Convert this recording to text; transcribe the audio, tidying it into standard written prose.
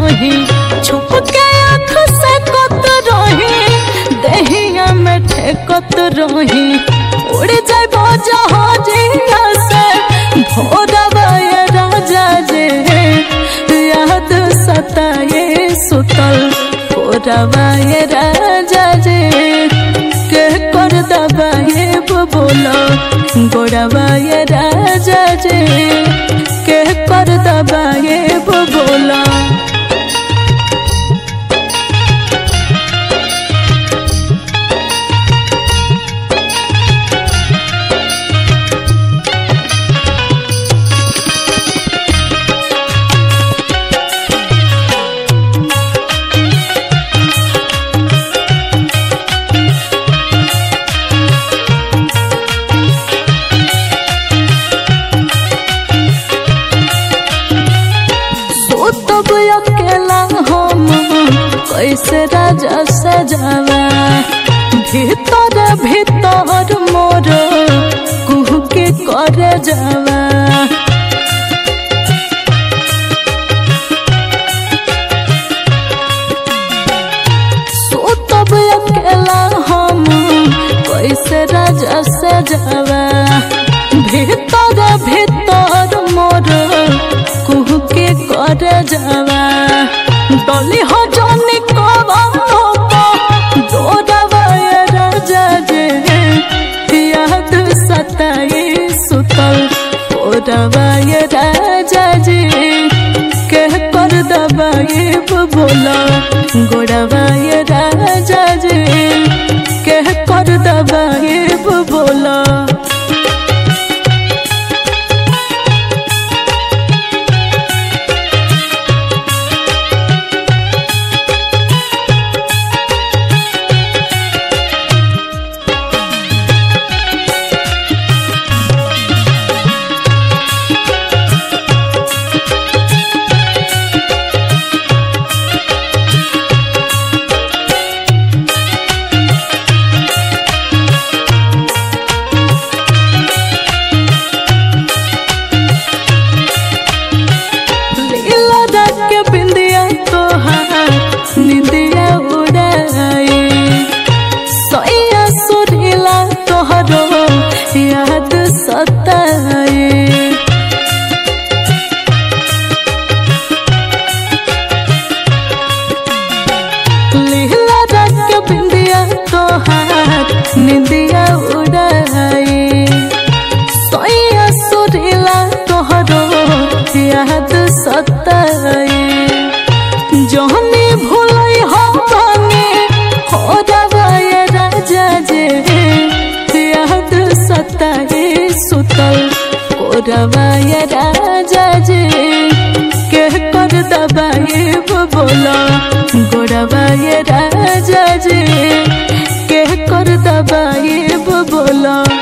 रही छुप के आँख से कत रही दहिया में ठेकत रही उड़ जाए जहाजिया से भोरवा ये राजा जे याद सताए सुतल भोरवा ये राजा जे के कर दबाए बोलो गोरवा ये राजा जे के कर दबाए बोला तब अकेला हम कैसे राजा सजावा भीतर भीतर मोर कुह के कर जावा तब अकेला हम कैसे राजा सजावा भीतर भीतर मोर कुह के कर जावा डोली हो जाने दोरवा ये राजा जे याद सताए सुतल ओरवा ये राजा जे के कर दबाए बोला गोरवा ये राजा जे के कर दबाए बोला निंदिया उड़ाए सोया सुरीला तोहरो याद सताए लीला रख बिंदिया तोहार निंदिया उड़ाए सोया सुरीला तोहरो याद सताए जहनी भूलई हमने हो रवा ये राजा जे याद सताए सुतल ओरवा ये राजा जे के कर दबाए बोला गोरवा ये राजा जे के कर दबाए बोला।